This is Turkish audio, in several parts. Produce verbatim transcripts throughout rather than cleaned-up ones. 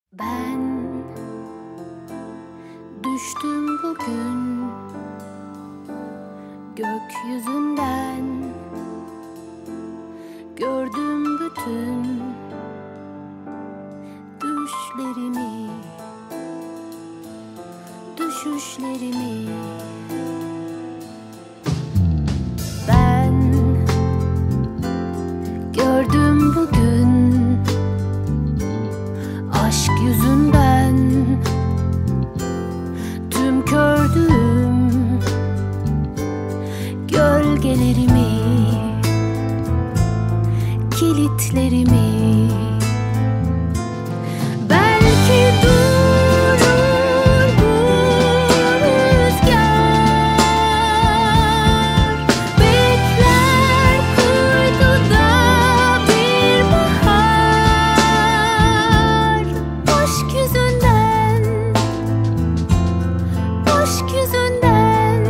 Ben düştüm bugün gökyüzünden, gördüm bütün düşlerimi, düşüşlerimi. Ben gördüm bugün aşk yüzünden tüm kördüğüm gölgelerimi, kilitlerimi. Belki durur bu rüzgar, bekler kuytuda bir bahar. Aşk yüzünden, aşk yüzünden.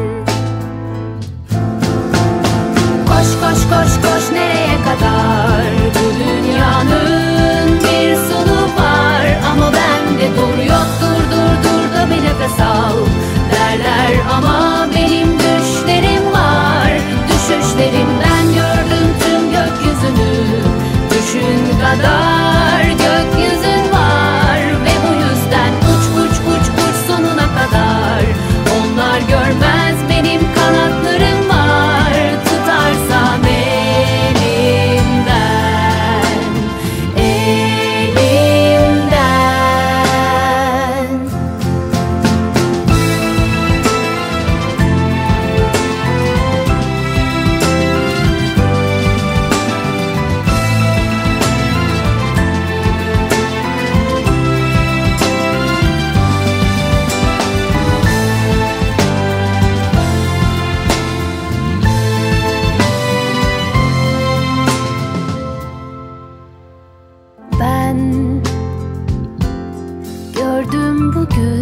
Koş koş koş koş, nereye kadar? Bu dünyanın bir sonu var, ama bende dur yok. Dur dur dur da bir nefes al derler, ama benim düşlerim var. Düşüşlerimden gördüm tüm gökyüzünü, düşün kadar gökyüzün var. Ve bu yüzden uç uç uç uç sonuna kadar. Onlar görmez, benim kanatlarım var. Tutarsam elimden, elimden. Ben gördüm bugün